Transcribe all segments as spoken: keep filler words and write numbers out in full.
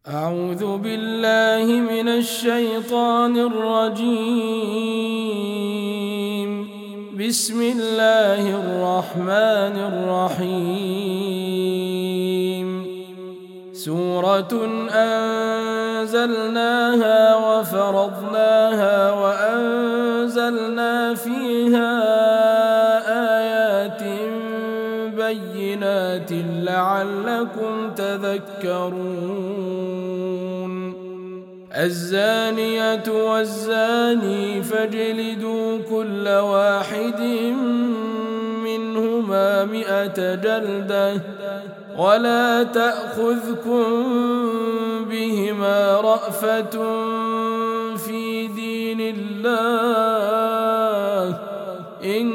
أعوذ بالله من الشيطان الرجيم. بسم الله الرحمن الرحيم. سورة أنزلناها وفرضناها وأنزلنا فيها آيات بينات لعلكم تذكرون. الزانية والزاني فاجلدوا كل واحد منهما مئة جلدة ولا تأخذكم بهما رأفة في دين الله إن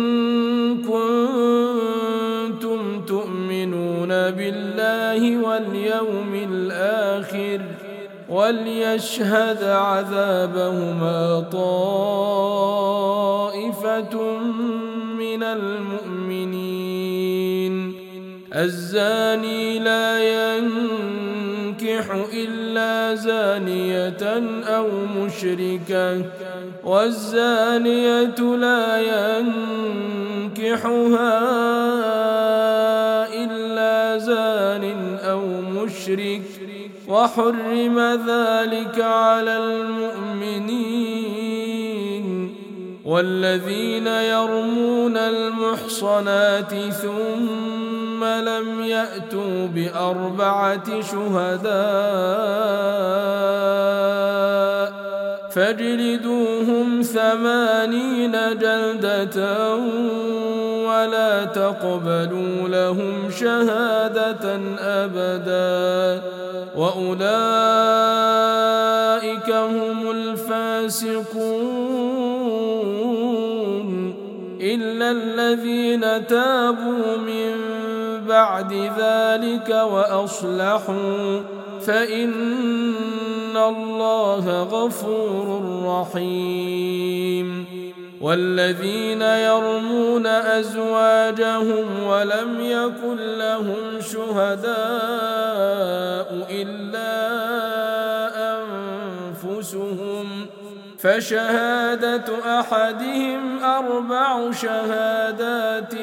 كنتم تؤمنون بالله واليوم الآخر وليشهد عذابهما طائفة من المؤمنين. الزاني لا ينكح إلا زانية أو مشركة والزانية لا ينكحها إلا زان أو مشرك وحرم ذلك على المؤمنين. والذين يرمون المحصنات ثم لم يأتوا بأربعة شهداء فاجلدوهم ثمانين جلدة ولا تقبلوا لهم شهادة أبدا وأولئك هم الفاسقون إلا الذين تابوا من بعد ذلك وأصلحوا فإن الله غفور رحيم. والذين يرمون أزواجهم ولم يكن لهم شهداء إلا أنفسهم فشهادة أحدهم أربع شهادات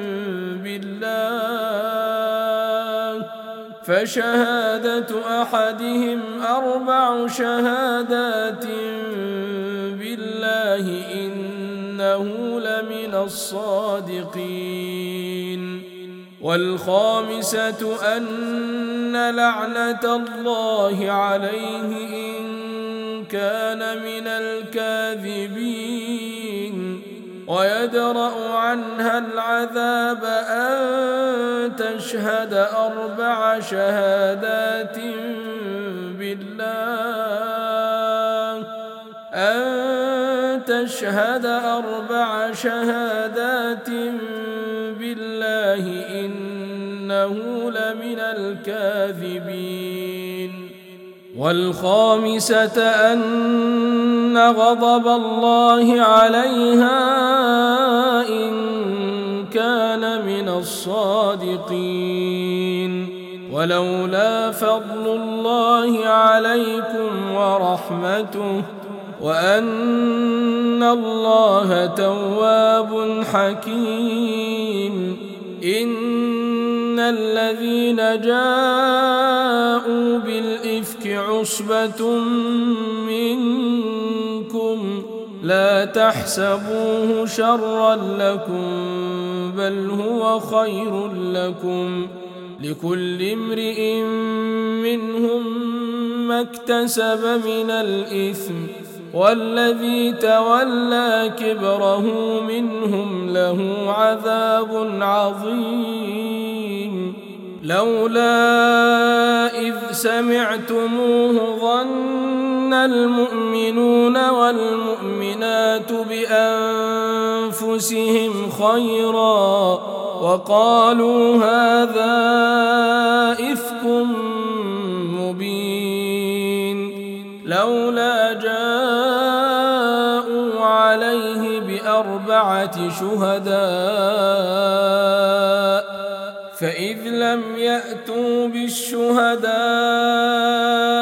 بالله فشهادة أحدهم أربع شهادات بالله إنه لمن الصادقين. والخامسة أن لعنة الله عليه إن كان من الكاذبين ويدرأ عنها العذاب أن تشهد أربع شهادات بالله أن تشهد أربع شهادات بالله إنه لمن الكاذبين. والخامسة أن غضب الله عليها إن كان من الصادقين. ولولا فضل الله عليكم ورحمته وأن الله تواب حكيم إن الذين جاءوا بالإفك عصبة منكم لا تحسبوه شرا لكم بل هو خير لكم لكل امرئ منهم ما اكتسب من الإثم والذي تولى كبره منهم له عذاب عظيم. لولا إذ سمعتموه ظن المؤمنون والمؤمنات بأنفسهم خيرا وقالوا هذا إفك مبين. لولا جاءوا عليه بأربعة شهداء فإذ لم يأتوا بالشهداء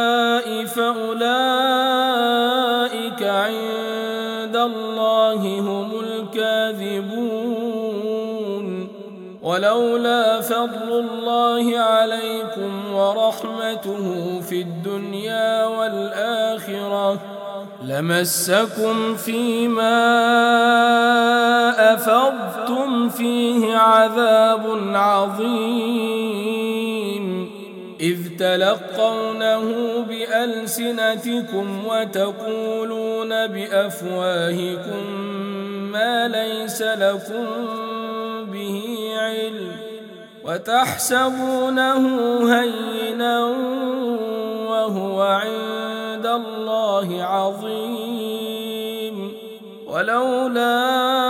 ولولا فضل الله عليكم ورحمته في الدنيا والآخرة لمسكم فيما أفضتم فيه عذاب عظيم إذ تلقونه بألسنتكم وتقولون بأفواهكم ما ليس لكم به علم وتحسبونه هينا وهو عند الله عظيم ولولا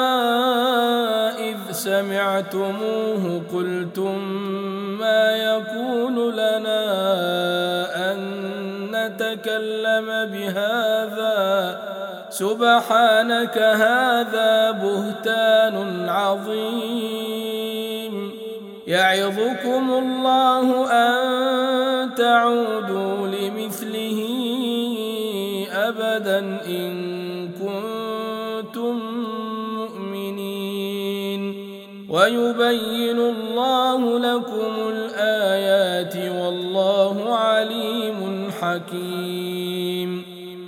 إذ سمعتموه قلتم ما يكون لنا أن نتكلم بهذا سبحانك هذا بهتان عظيم يعظكم الله أن تعودوا لمثله أبدا إن كنتم مؤمنين ويبين الله لكم الآيات والله عليم حكيم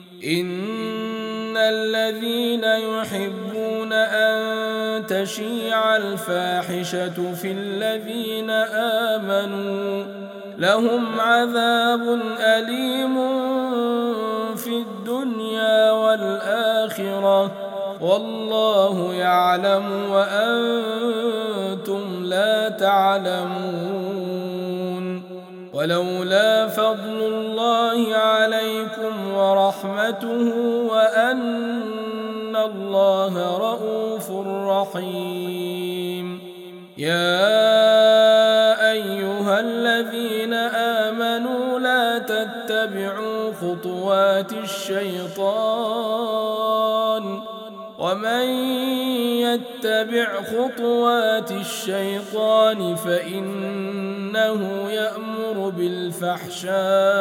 إن الذين يحبون أن تشيع الفاحشة في الذين آمنوا لهم عذاب أليم في الدنيا والآخرة والله يعلم وأنتم لا تعلمون ولولا فضل الله عليكم ورحمته وأن الله رؤوف رحيم يا أيها الذين آمنوا لا تتبعوا خطوات الشيطان ومن يتبع خطوات الشيطان فإنه يأمر بالفحشاء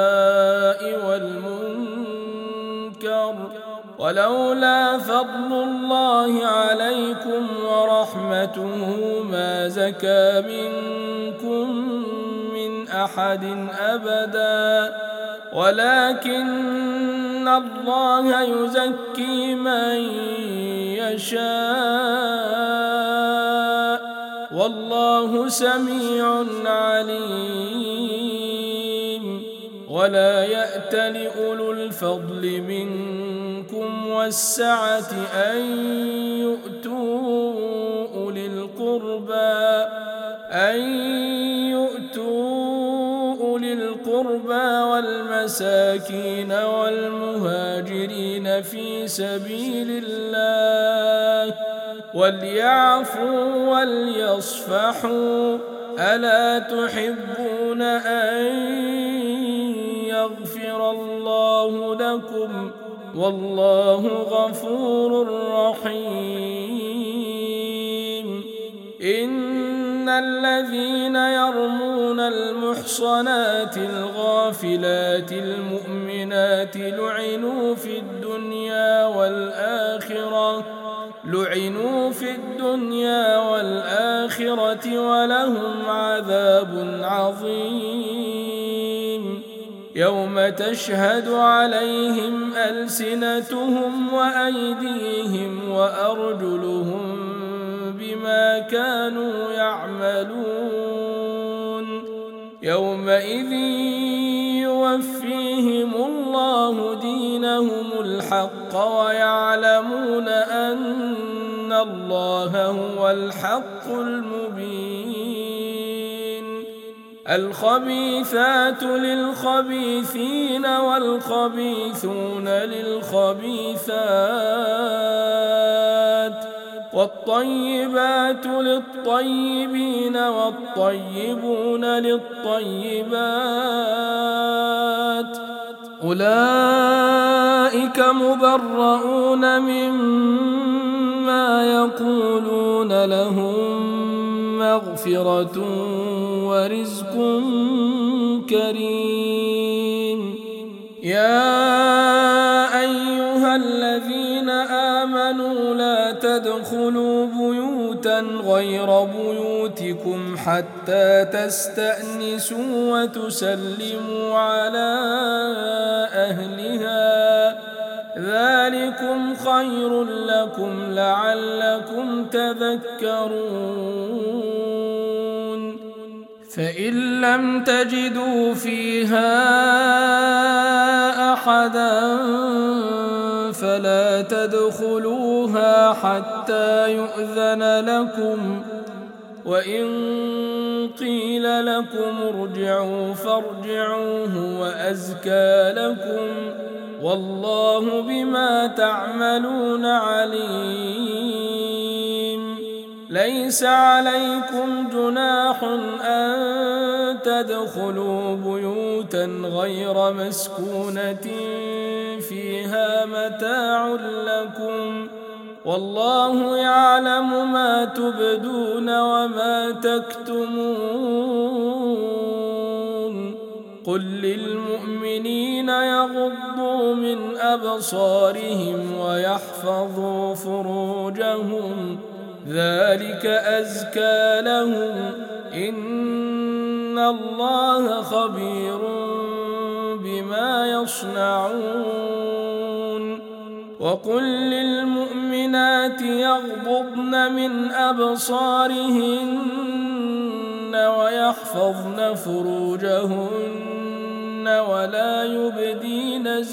والمنكر ولولا فضل الله عليكم ورحمته ما زكى منكم من أحد أبدا ولكن الله يزكي من يشاء والله سميع عليم ولا يأت لأولو الفضل منكم والسعة أن يؤتوا أولي القربى أن يؤتوا أولي القربى والمساكين والمهاجرين في سبيل الله وليعفوا وليصفحوا ألا تحبون أن يغفر الله لكم والله غفور رحيم إن الذين يرمون المحصنات الغافلات المؤمنات لعنوا في الدنيا والآخرة لعنوا في الدنيا والآخرة ولهم عذاب عظيم يوم تشهد عليهم ألسنتهم وأيديهم وأرجلهم بما كانوا يعملون يومئذ يوفيهم الله دينهم الحق ويعلمون أن الله هو الحق المبين الخبيثات للخبيثين والخبيثون للخبيثات والطيبات للطيبين والطيبون للطيبات أولئك مبرؤون مما يقولون لهم مغفرة ورزق كريم يا أيها الذين آمنوا لا تدخلوا بيوتا غير بيوتكم بيوتكم حتى تستأنسوا وتسلموا على أهلها ذلكم خير لكم لعلكم تذكرون فإن لم تجدوا فيها أحدا فلا تدخلوها حتى يؤذن لكم وإن قيل لكم ارجعوا فارجعوا هو أزكى لكم والله بما تعملون عليم ليس عليكم جناح أن تدخلوا بيوتا غير مسكونة فيها متاع لكم والله يعلم ما تبدون وما تكتمون قل للمؤمنين يغضوا من أبصارهم ويحفظوا فروجهم ذلك أزكى لهم إن الله خبير بما يصنعون وقل للمؤمنات يغضضن من أبصارهن ويحفظن فروجهن ولا يبدين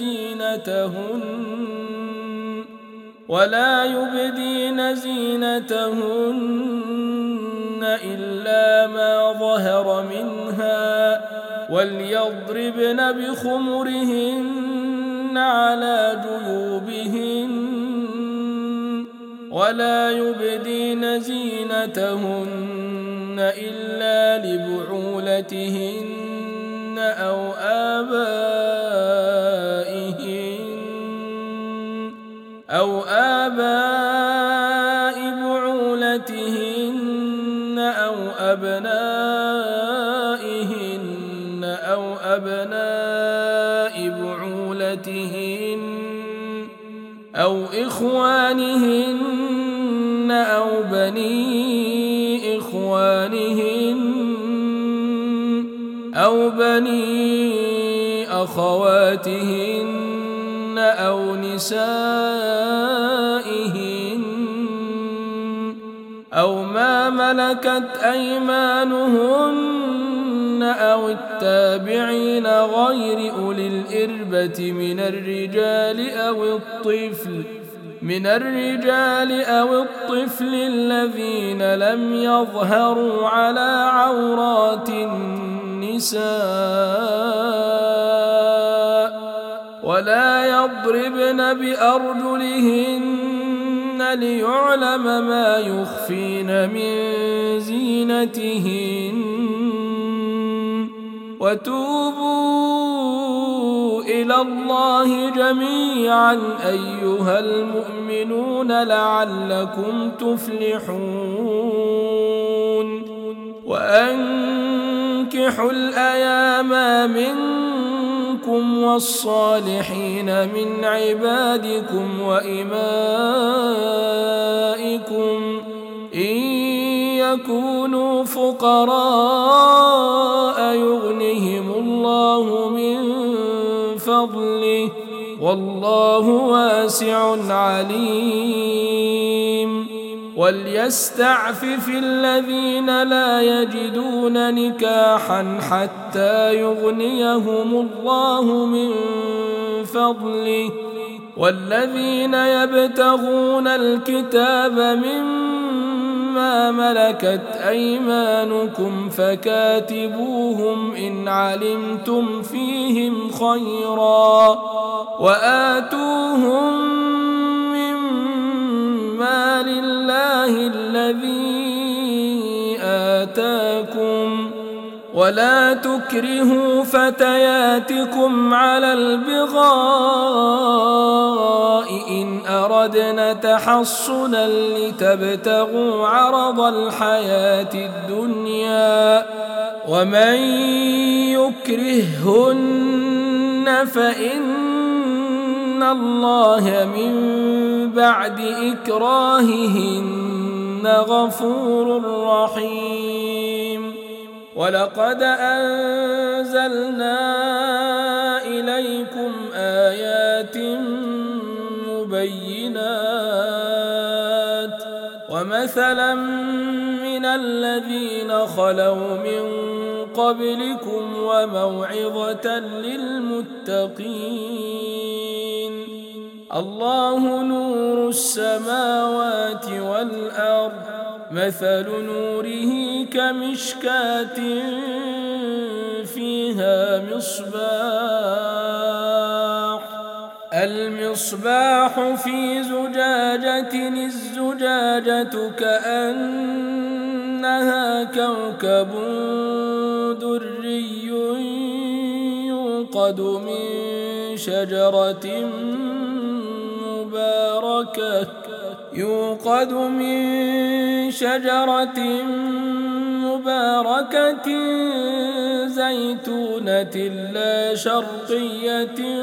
زينتهن ولا يبدين زينتهن إلا ما ظهر منها وليضربن بخمرهن على جيوبهن ولا يبدين زينتهن إلا لبعولتهن أو آبائهن أو آباء بعولتهن أو أبنائهن أو أبناء بعولتهن أو إخوانهن أو بني إخوانهن أو بني أخواتهن أو نسائهن أو ما ملكت أيمانهن أو التابعين غير أولي الإربة من الرجال أو الطفل من الرجال أو الطفل الذين لم يظهروا على عورات النساء ولا يضربن بأرجلهن ليعلم ما يخفين من زينتهن وتوبوا إلى الله جميعا أيها المؤمنون لعلكم تفلحون وأنكحوا الأيام منكم والصالحين من عبادكم وإمائكم إن يكونوا فقراء يغنهم الله من فضله والله واسع عليم وليستعفف الذين لا يجدون نكاحا حتى يغنيهم الله من فضله والذين يبتغون الكتاب مما ملكت أيمانكم فكاتبوهم إن علمتم فيهم خيرا وآتوهم مما لله الذي آتاكم ولا تكرهوا فتياتكم على البغاء إن أردنا تحصنا لتبتغوا عرض الحياة الدنيا ومن يكرههن فإن الله من بعد إكراههن غفور رحيم ولقد أنزلنا إليكم آيات مبينات ومثلا من الذين خلوا من قبلكم وموعظة للمتقين الله نور السماوات والأرض مثل نوره كمشكاة فيها مصباح المصباح في زجاجة الزجاجة كأنها كوكب دري يوقد من شجرة مباركة يوقد من شجرة مباركة زيتونة لا شرقية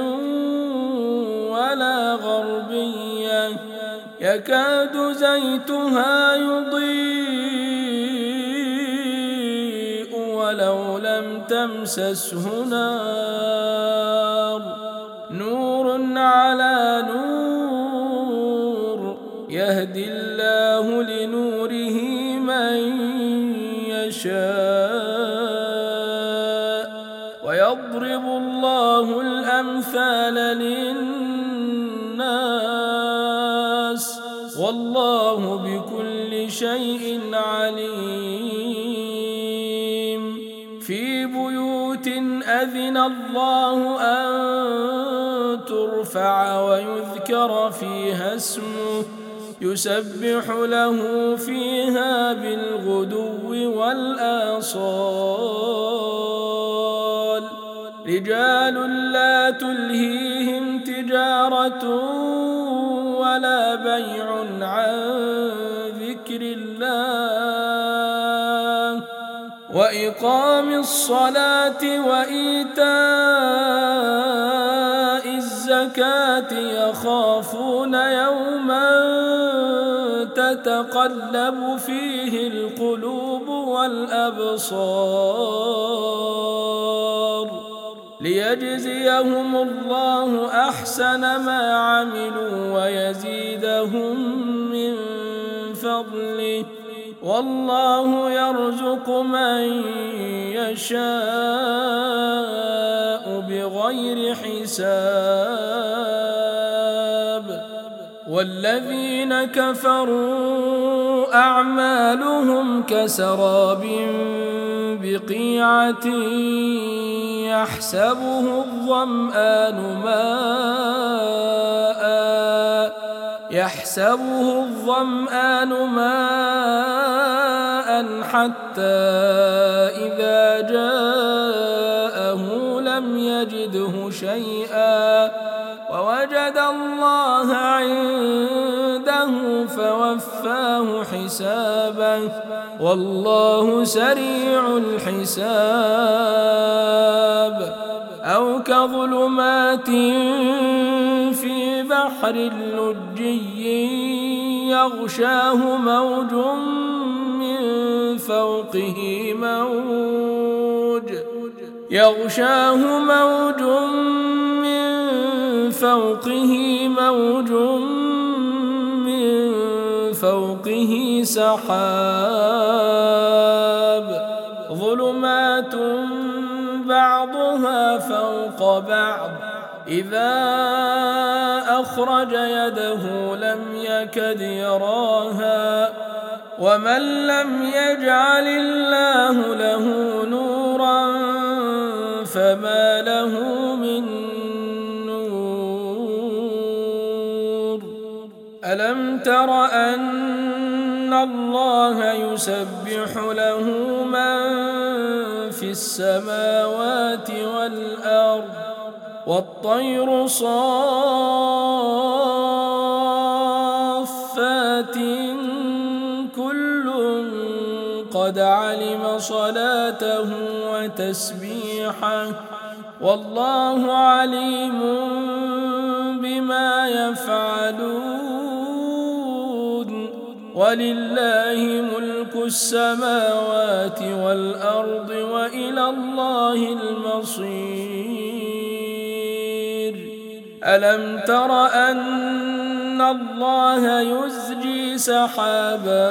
ولا غربية يكاد زيتها يضيء ولو لم تمسسه نار نور على نور يهدي الله لنوره من يشاء ويضرب الله الأمثال للناس والله بكل شيء عليم في بيوت أذن الله أن ترفع ويذكر فيها اسمه يسبح له فيها بالغدو والآصال رجال لا تلهيهم تجارة ولا بيع عن ذكر الله وإقام الصلاة وإيتاء الزكاة يخافون يوما تتقلب فيه القلوب والأبصار ليجزيهم الله أحسن ما عملوا ويزيدهم من فضله والله يرزق من يشاء بغير حساب والذين كفروا أعمالهم كسراب بقيعة يحسبه الظمآن ماء يحسبه الظمآن ماء حتى إذا جاءه لم يجده شيئا ووجد الله عنده فوفاه حسابه والله سريع الحساب أو كظلمات في بحر لجي يغشاه موج من فوقه موج يغشاه موج من فوقه موج من فوقه سحاب ظلمات بعضها فوق بعض إذا أخرج يده لم يكد يراها ومن لم يجعل الله له نورا فما له من نور ألم تر أن الله يسبح له من في السماوات والأرض والطير صافات كل قد علم صلاته وتسبيحه والله عليم بما يفعلون ولله ملك السماوات والأرض وإلى الله المصير. ألم تر أن الله يزجي سحابا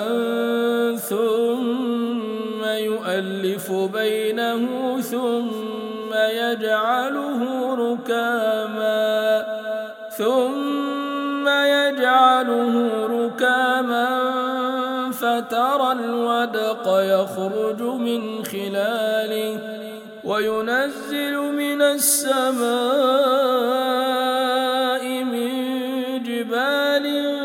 ثم يؤلف بينه ثم يجعله ركاما ثم يجعله ركاما فترى الودق يخرج من خلاله وينزل من السماء من جبال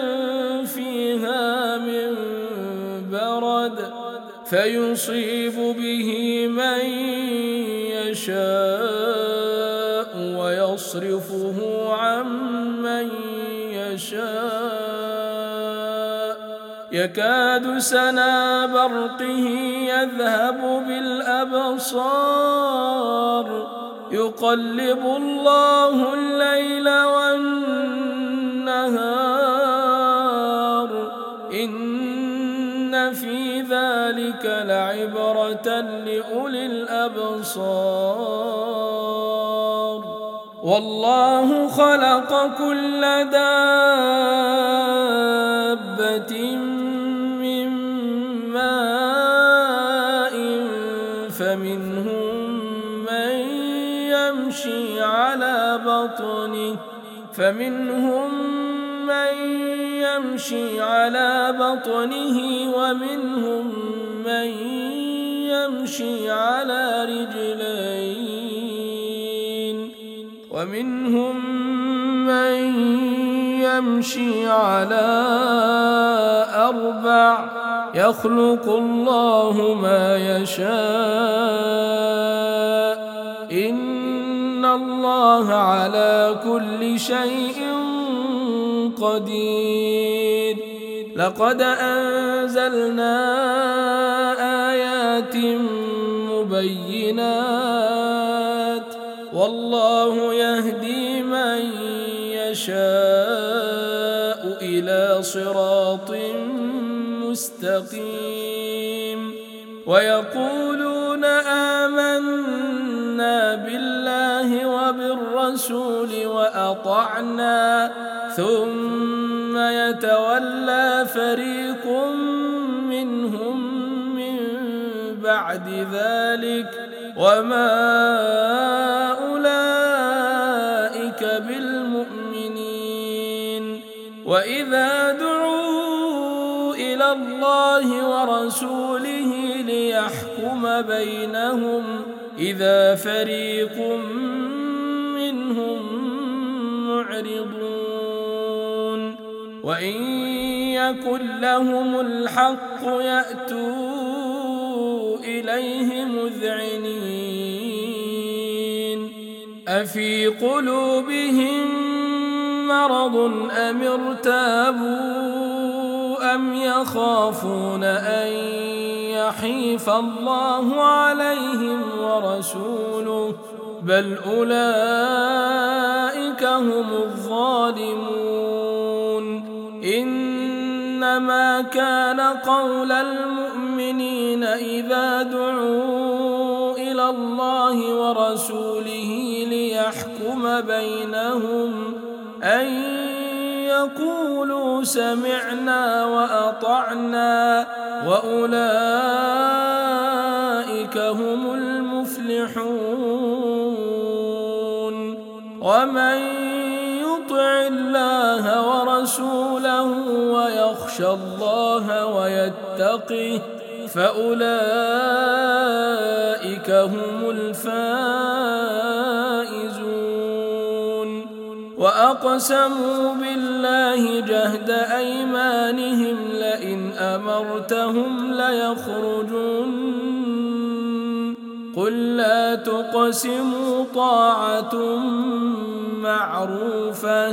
فيها من برد فيصيب به من يشاء ويصرفه عن من يشاء يكاد سنا برقه يذهب بالأبصار يقلب الله الليل والنهار إن في ذلك لعبرة لأولي الأبصار. والله خلق كل دابة من ماء فمنهم من يمشي على بطنه فمنهم من يمشي على بطنه ومنهم من يمشي على رجلين ومنهم من يمشي على أربع يخلق الله ما يشاء إن الله على كل شيء قدير. لقد أنزلنا آيات مبينات والله يهدي من يشاء إلى صراط مستقيم. ويقولون آمنا بالله وبالرسول وأطعنا ثم يتولى فريق منهم من بعد ذلك وما أولئك بالمؤمنين. وإذا دعوا إلى الله ورسوله ليحكم بينهم إذا فريق منهم معرضون وإن يكن لهم الحق يأتوا إليه مذعنين. أفي قلوبهم مرض أم ارتابوا أم يخافون أن يحيف الله عليهم ورسوله بل أولئك هم الظالمون. إنما كان قول المؤمنين إذا دعوا إلى الله ورسوله ليحكم بينهم أن يقولوا سمعنا وأطعنا وأولئك هم المفلحون. ومن يطع الله ورسوله ويخشى الله ويتقه فأولئك هم الفائزون. وأقسموا بالله جهد أيمانهم لئن أمرتهم ليخرجون قل لا تقسموا طاعة معروفة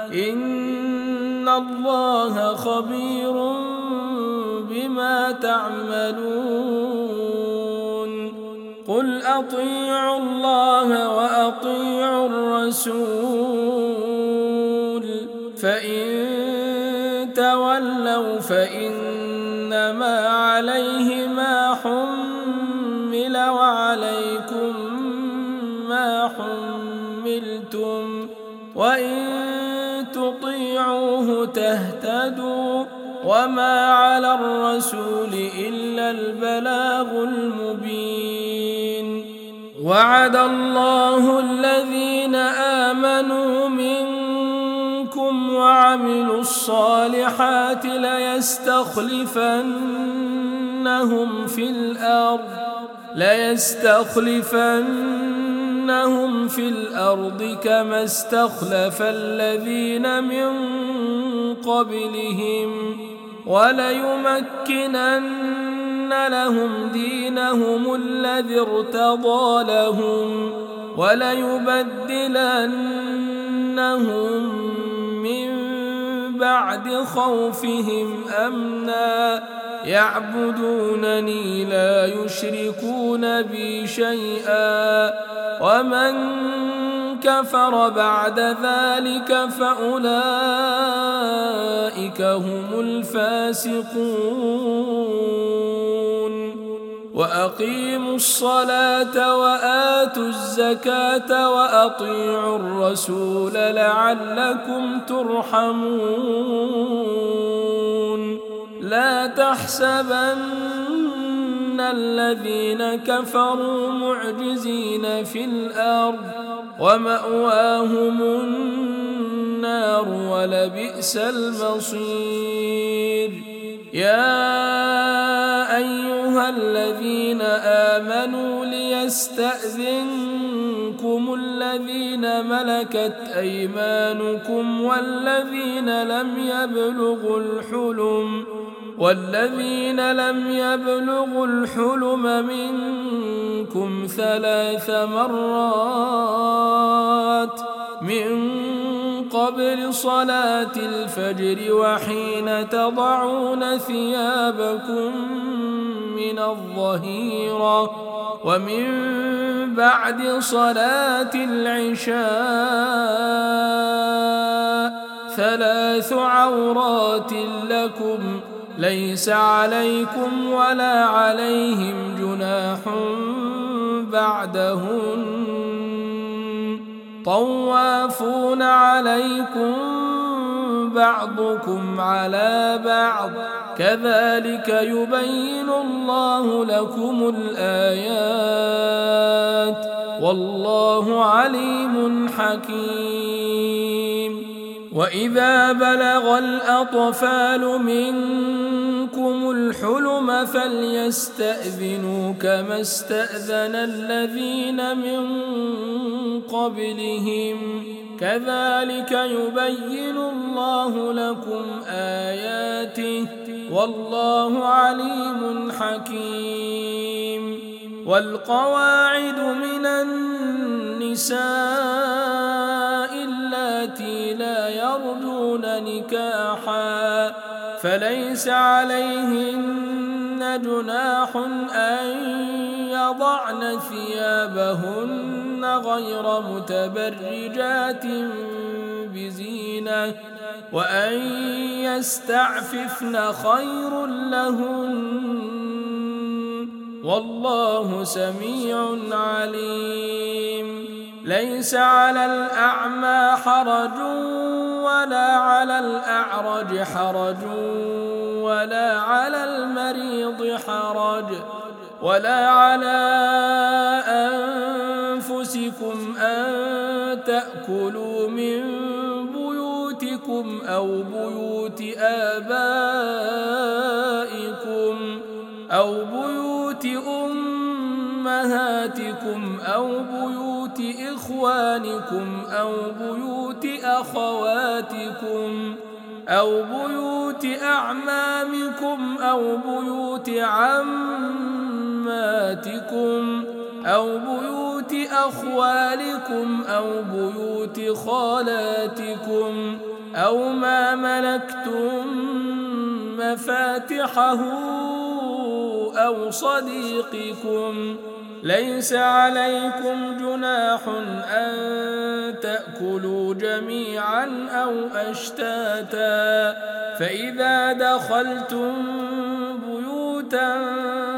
إن الله خبير بما تعملون. قل أطيعوا الله وأطيعوا الرسول فإن تولوا فإن حملتم وإن تطيعوه تهتدوا وما على الرسول إلا البلاغ المبين. وعد الله الذين آمنوا منكم وعملوا الصالحات ليستخلفنهم في الأرض ليستخلفنهم في الأرض كما استخلف الذين من قبلهم وليمكنن لهم دينهم الذي ارتضى لهم وليبدلنهم من بعد خوفهم أمنا يعبدونني لا يشركون بي شيئا ومن كفر بعد ذلك فأولئك هم الفاسقون. وأقيموا الصلاة وآتوا الزكاة وأطيعوا الرسول لعلكم ترحمون. لا تحسبن الذين كفروا معجزين في الأرض ومأواهم النار ولبئس المصير. يا أيها الذين آمنوا ليستأذنكم الذين ملكت أيمانكم والذين لم يبلغوا الحلم والذين لم يبلغوا الحلم منكم ثلاث مرات من قبل صلاة الفجر وحين تضعون ثيابكم من الظهيرة ومن بعد صلاة العشاء ثلاث عورات لكم ليس عليكم ولا عليهم جناح بعدهن طوافون عليكم بعضكم على بعض كذلك يبين الله لكم الآيات والله عليم حكيم. وإذا بلغ الأطفال منكم الحلم فليستأذنوا كما استأذن الذين من قبلهم كذلك يبين الله لكم آياته والله عليم حكيم. والقواعد من النساء اللاتي لا يرجون نكاحا فليس عليهن جناح أن يضعن ثيابهن غير متبرجات بزينة وأن يستعففن خير لهن والله سميع عليم. ليس على الأعمى حرج ولا على الأعرج حرج ولا على المريض حرج ولا على أنفسكم أن تأكلوا من بيوتكم أو بيوت آبائكم أو بيوت أمهاتكم أو بيوت إخوانكم أو بيوت أخواتكم أو بيوت أعمامكم أو بيوت عماتكم أو بيوت أخوالكم أو بيوت خالاتكم أو ما ملكتم مفاتحه أو صديقكم. ليس عليكم جناح أن تأكلوا جميعا أو أشتاتا فإذا دخلتم بيوتا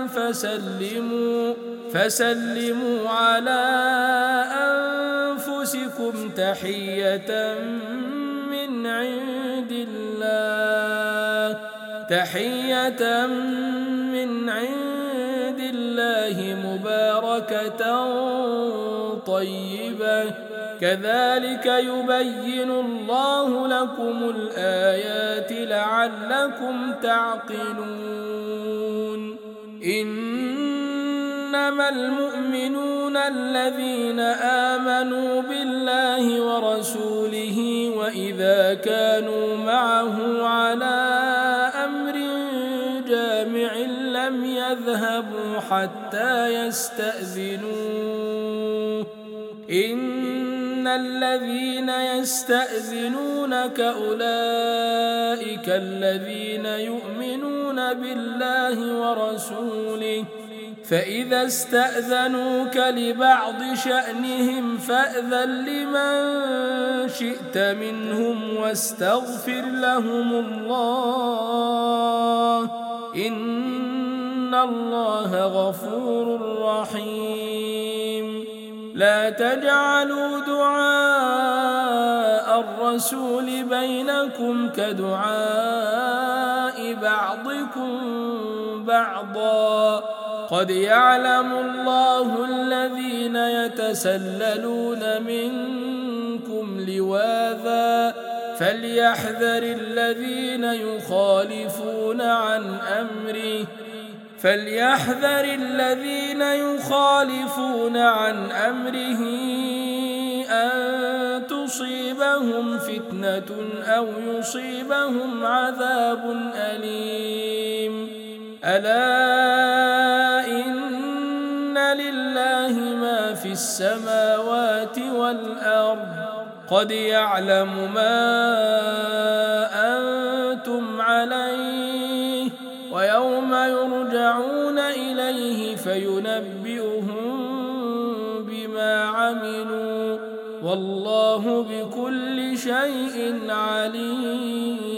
فسلموا فسلموا على أنفسكم تحية من عند الله تحية من عند الله مباركة طيبة كذلك يبين الله لكم الآيات لعلكم تعقلون إنما المؤمنون الذين آمنوا بالله ورسوله وإذا كانوا معه على أمر جامع لم يذهبوا حتى يستأذنوه إن الذين يستأذنونك أولئك الذين يؤمنون بالله ورسوله فإذا استأذنوك لبعض شأنهم فأذن لمن شئت منهم واستغفر لهم الله إن الله غفور رحيم لا تجعلوا دعاء الرسول بينكم كدعاء بعضكم بعضا قد يعلم الله الذين يتسللون منكم لواذا فليحذر الذين يخالفون عن أمره فليحذر الذين يخالفون عن أمره أن تصيبهم فتنة أو يصيبهم عذاب أليم ألا إن لله ما في السماوات والأرض قد يعلم ما أنتم عليه ويوم يرجعون إليه فينبئهم بما عملوا والله بكل شيء عليم.